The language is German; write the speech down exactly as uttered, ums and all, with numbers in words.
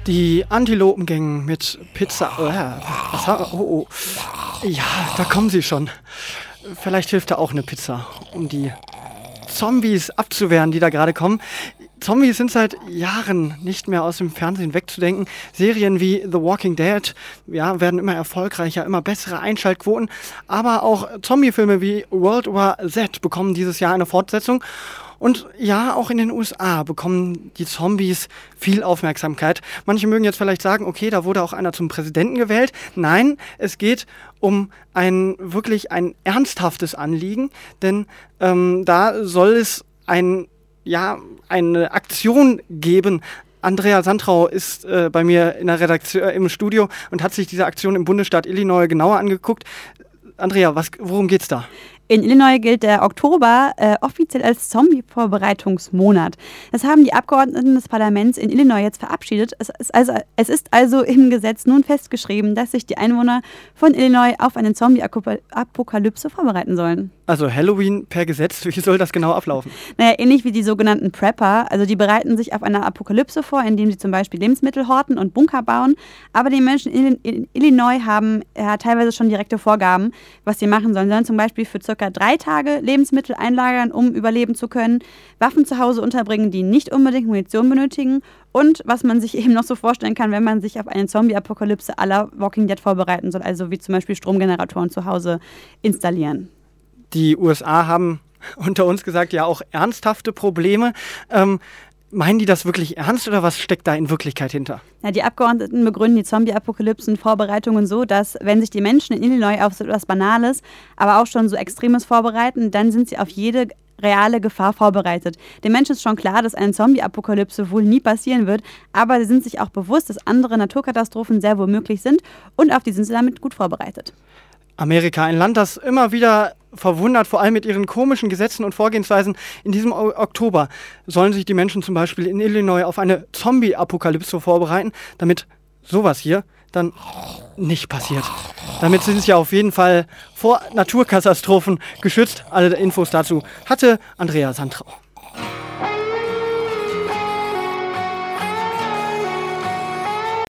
Die Antilopengänge mit Pizza. Äh, was haben wir? Oh, oh. Ja, da kommen sie schon. Vielleicht hilft da auch eine Pizza, um die Zombies abzuwehren, die da gerade kommen. Zombies sind seit Jahren nicht mehr aus dem Fernsehen wegzudenken. Serien wie The Walking Dead ja, werden immer erfolgreicher, immer bessere Einschaltquoten. Aber auch Zombiefilme wie World War Z bekommen dieses Jahr eine Fortsetzung. Und ja, auch in den U S A bekommen die Zombies viel Aufmerksamkeit. Manche mögen jetzt vielleicht sagen, okay, da wurde auch einer zum Präsidenten gewählt. Nein, es geht um ein wirklich ein ernsthaftes Anliegen, denn ähm, da soll es ein, ja, eine Aktion geben. Andrea Sandrau ist äh, bei mir in der Redaktion äh, im Studio und hat sich diese Aktion im Bundesstaat Illinois genauer angeguckt. Andrea, was, worum geht's da? In Illinois gilt der Oktober äh, offiziell als Zombie-Vorbereitungsmonat. Das haben die Abgeordneten des Parlaments in Illinois jetzt verabschiedet. Es ist, also, es ist also im Gesetz nun festgeschrieben, dass sich die Einwohner von Illinois auf eine Zombie-Apokalypse vorbereiten sollen. Also Halloween per Gesetz, wie soll das genau ablaufen? Naja, ähnlich wie die sogenannten Prepper. Also die bereiten sich auf eine Apokalypse vor, indem sie zum Beispiel Lebensmittel horten und Bunker bauen. Aber die Menschen in, in Illinois haben ja, teilweise schon direkte Vorgaben, was sie machen sollen. Sie sollen zum Beispiel für circa drei Tage Lebensmittel einlagern, um überleben zu können, Waffen zu Hause unterbringen, die nicht unbedingt Munition benötigen und was man sich eben noch so vorstellen kann, wenn man sich auf eine Zombie-Apokalypse à la Walking Dead vorbereiten soll, also wie zum Beispiel Stromgeneratoren zu Hause installieren. Die U S A haben unter uns gesagt, ja auch ernsthafte Probleme. Ähm, meinen die das wirklich ernst oder was steckt da in Wirklichkeit hinter? Ja, die Abgeordneten begründen die Zombie-Apokalypsen-Vorbereitungen so, dass wenn sich die Menschen in Illinois auf so etwas Banales, aber auch schon so Extremes vorbereiten, dann sind sie auf jede reale Gefahr vorbereitet. Den Menschen ist schon klar, dass eine Zombie-Apokalypse wohl nie passieren wird, aber sie sind sich auch bewusst, dass andere Naturkatastrophen sehr wohl möglich sind und auf die sind sie damit gut vorbereitet. Amerika, ein Land, das immer wieder verwundert, vor allem mit ihren komischen Gesetzen und Vorgehensweisen. In diesem o- Oktober sollen sich die Menschen zum Beispiel in Illinois auf eine Zombie-Apokalypse vorbereiten, damit sowas hier dann nicht passiert. Damit sind sie ja auf jeden Fall vor Naturkatastrophen geschützt. Alle Infos dazu hatte Andrea Sandrau.